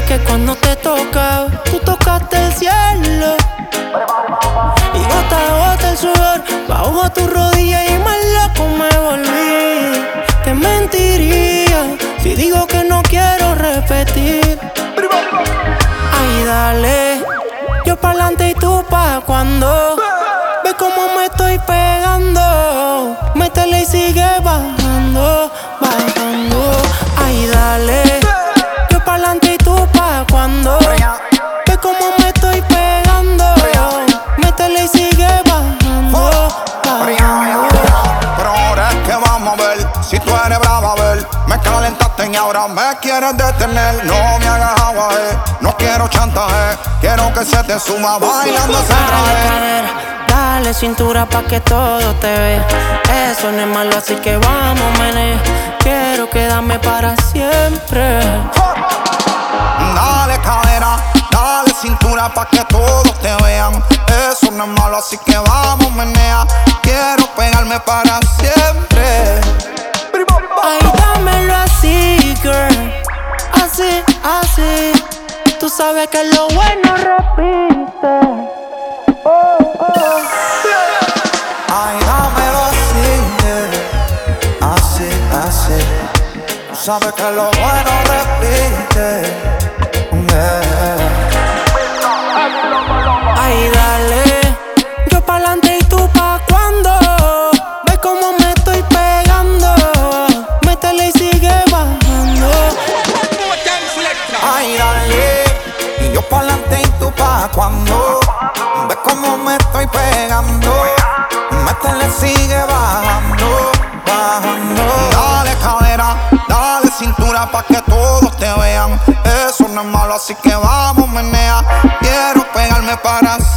que cuando te tocaba, tú tocaste el cielo. Y gota a gota el sudor bajo tu rodilla y más loco me volví. Te mentiría si digo que no quiero repetir. Ay, dale, yo pa'lante y tú pa' cuando. Ve cómo me estoy pegando. Métele y sigue bajando, bajando. Ay, dale, yo pa'lante y tú pa' cuando. Ve cómo me estoy pegando. Métele y sigue bajando, bajando. Pero ahora es que vamos a ver si tú eres brava, a ver. Me calentaste y ahora me quieres detener. No me hagas agua, no quiero chantaje. Quiero que se te suma bailando ese traje. Dale cintura pa' que todo te vea. Eso no es malo, así que vamos, menea. Quiero quedarme para siempre. Dale cadera, dale cintura pa' que todos te vean. Eso no es malo, así que vamos, menea. Quiero pegarme para siempre. Ay, dámelo así, girl. Así, así. Tú sabes que lo bueno repite. Oh, oh. Ay, dámelo así, así, así. Tú sabes que lo bueno repite. Ay, dale, yo pa'lante y tú pa' cuando. Ve cómo me estoy pegando. Métele y sigue bajando. Ay, dale, y yo pa'lante y tú pa' cuando. Ve cómo me estoy pegando. Métele, sigue bajando, bajando. Dale cadera, dale cintura pa' que todos te vean. Eso no es malo, así que vamos, menea. Quiero pegarme para